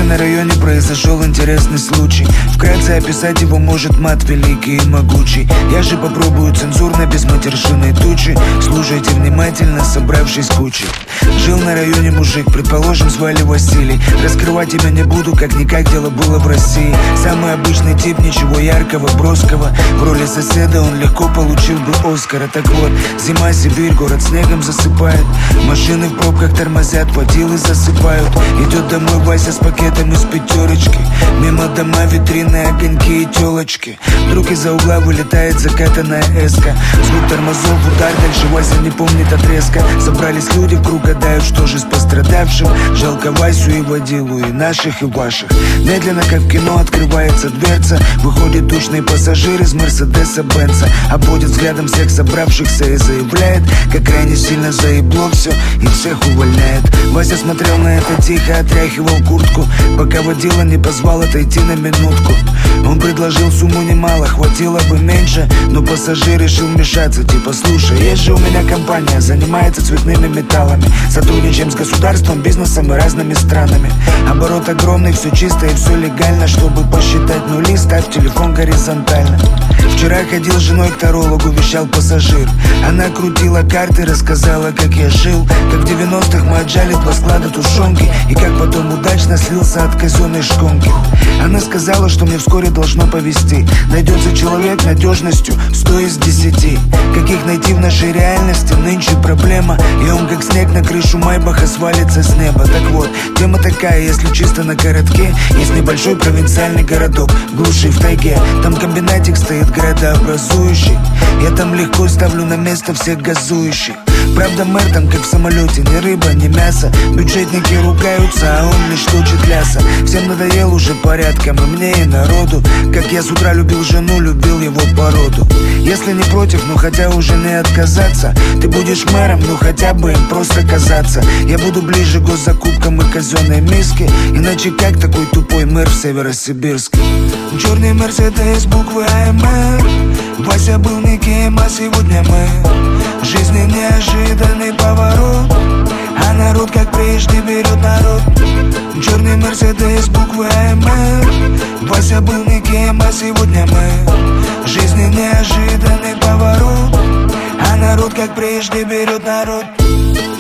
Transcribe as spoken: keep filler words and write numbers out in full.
на районе произошел интересный случай. Вкратце описать его может мат великий и могучий. Я же попробую цензурно, без матершинной тучи. Слушайте внимательно, собравшись кучей. Жил на районе мужик, предположим, звали Василий. Раскрывать имя не буду, как-никак дело было в России. Самый обычный тип, ничего яркого, броского. В роли соседа он легко получил бы Оскара. Так вот, зима, Сибирь, город снегом засыпает. Машины в пробках тормозят, водилы засыпают. Идет домой Вася с пакетом из пятерочки. Мимо дома витрины, огоньки и телочки. Вдруг из-за угла вылетает закатанная эска. Звук тормозов, удар, дальше Вася не помнит отрезка. Собрались люди в круг, гадают, что же с пострадавшим. Жалко Васю и водилу, и наших, и ваших. Медленно, как в кино, открывается дверца. Выходит тучный пассажир из Мерседеса Бенца. Обводит взглядом всех собравшихся и заявляет, как крайне сильно заебло все и всех увольняет. Вася смотрел на это тихо, отряхивал куртку, пока водила не позвал отойти на минутку. Он предложил сумму немало, хватило бы меньше, но пассажир решил вмешаться. Типа, слушай, есть же у меня компания, занимается цветными металлами. Сотрудничаем с государством, бизнесом и разными странами. Оборот огромный, все чисто и все легально. Чтобы посчитать нули, ставь телефон горизонтально. Вчера ходил с женой к тарологу, вещал пассажир. Она крутила карты, рассказала, как я жил. Как в девяностых мы отжали два склада тушенки, и как потом удачно слился от казенной шконки. Она сказала, что мне вскоре должно повезти. Найдется человек надежностью сто из десяти. Каких найти в нашей реальности нынче проблема. И он как снег на крышу Майбаха свалится с неба. Так вот, тема такая, если чисто на коротке. Есть небольшой провинциальный городок в глуши, в тайге. Там комбинатик стоит градообразующий. Я там легко ставлю на место всех газующих. Правда, мэр там как в самолете, ни рыба, ни мясо. Бюджетники ругаются, а он лишь точит ляса. Всем надоел уже порядком, и мне, и народу. Как я с утра любил жену, любил его породу. Если не против, ну хотя уже не отказаться. Ты будешь мэром, ну хотя бы им просто казаться. Я буду ближе к госзакупкам и казенной миске. Иначе как такой тупой мэр в Северосибирске? Черный Мерседес, буквы АМР. Вася был никем, а сегодня мы. В жизни неожиданный поворот, а народ как прежде берет народ. Черный Мерседес, буквы АМР. Вася был никем, а сегодня мы. В жизни неожиданный поворот, а народ как прежде берет народ.